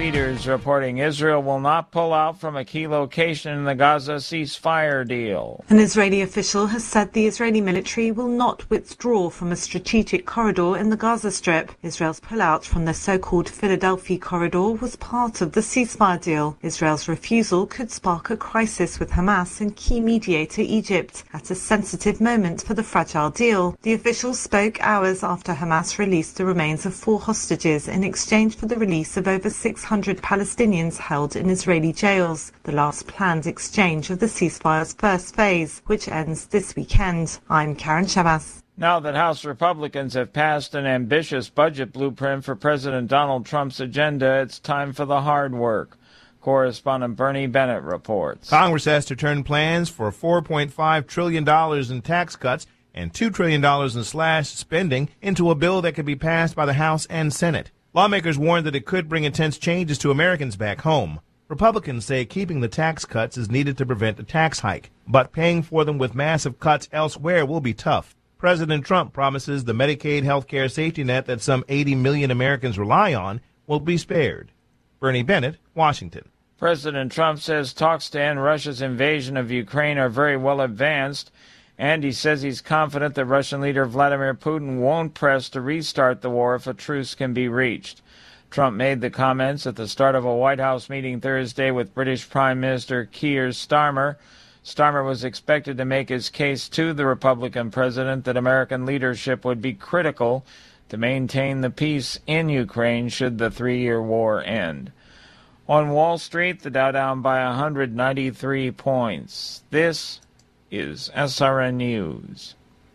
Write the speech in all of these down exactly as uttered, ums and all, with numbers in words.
Peters reporting Israel will not pull out from a key location in the Gaza ceasefire deal. An Israeli official has said the Israeli military will not withdraw from a strategic corridor in the Gaza Strip. Israel's pullout from the so-called Philadelphia corridor was part of the ceasefire deal. Israel's refusal could spark a crisis with Hamas and key mediator Egypt at a sensitive moment for the fragile deal. The official spoke hours after Hamas released the remains of four hostages in exchange for the release of over six hundred Palestinians held in Israeli jails, the last planned exchange of the ceasefire's first phase, which ends this weekend. I'm Karen Shabas. Now that House Republicans have passed an ambitious budget blueprint for President Donald Trump's agenda, it's time for the hard work. Correspondent Bernie Bennett reports. Congress has to turn plans for four point five trillion dollars in tax cuts and two trillion dollars in slashed spending into a bill that could be passed by the House and Senate. Lawmakers warned that it could bring intense changes to Americans back home. Republicans say keeping the tax cuts is needed to prevent a tax hike, but paying for them with massive cuts elsewhere will be tough. President Trump promises the Medicaid health care safety net that some eighty million Americans rely on will be spared. Bernie Bennett, Washington. President Trump says talks to end Russia's invasion of Ukraine are very well advanced, and he says he's confident that Russian leader Vladimir Putin won't press to restart the war if a truce can be reached. Trump made the comments at the start of a White House meeting Thursday with British Prime Minister Keir Starmer. Starmer was expected to make his case to the Republican president that American leadership would be critical to maintain the peace in Ukraine should the three-year war end. On Wall Street, the Dow down by one hundred ninety-three points. This is S R N News.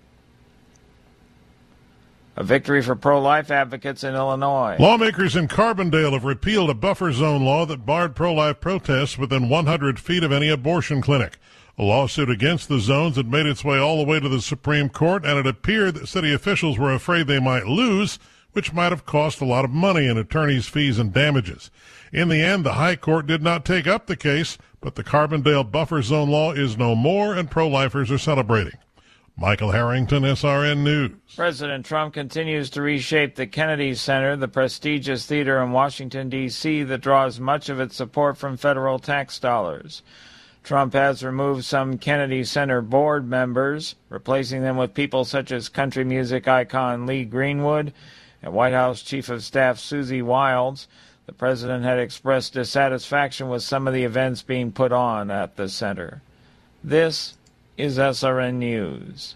A victory for pro-life advocates in Illinois. Lawmakers in Carbondale have repealed a buffer zone law that barred pro-life protests within one hundred feet of any abortion clinic. A lawsuit against the zones had made its way all the way to the Supreme Court, and it appeared that city officials were afraid they might lose, which might have cost a lot of money in attorneys' fees and damages. In the end, the High Court did not take up the case, but the Carbondale buffer zone law is no more, and pro-lifers are celebrating. Michael Harrington, S R N News. President Trump continues to reshape the Kennedy Center, the prestigious theater in Washington, D C that draws much of its support from federal tax dollars. Trump has removed some Kennedy Center board members, replacing them with people such as country music icon Lee Greenwood and White House Chief of Staff Susie Wiles. The president had expressed dissatisfaction with some of the events being put on at the center. This is S R N News.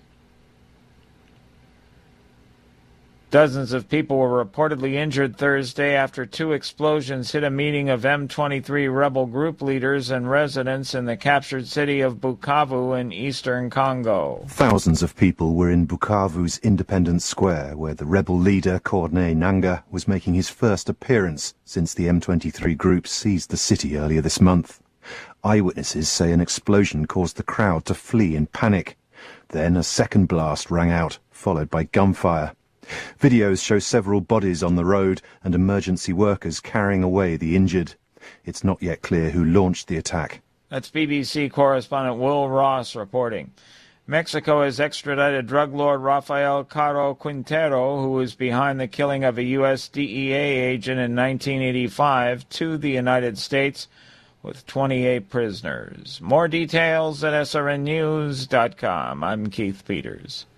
Dozens of people were reportedly injured Thursday after two explosions hit a meeting of M twenty-three rebel group leaders and residents in the captured city of Bukavu in eastern Congo. Thousands of people were in Bukavu's Independence Square, where the rebel leader, Corneille Nangaa, was making his first appearance since the M twenty-three group seized the city earlier this month. Eyewitnesses say an explosion caused the crowd to flee in panic. Then a second blast rang out, followed by gunfire. Videos show several bodies on the road and emergency workers carrying away the injured. It's not yet clear who launched the attack. That's B B C correspondent Will Ross reporting. Mexico has extradited drug lord Rafael Caro Quintero, who was behind the killing of a U S D E A agent in nineteen eighty-five, to the United States with twenty-eight prisoners. More details at S R N news dot com. I'm Keith Peters.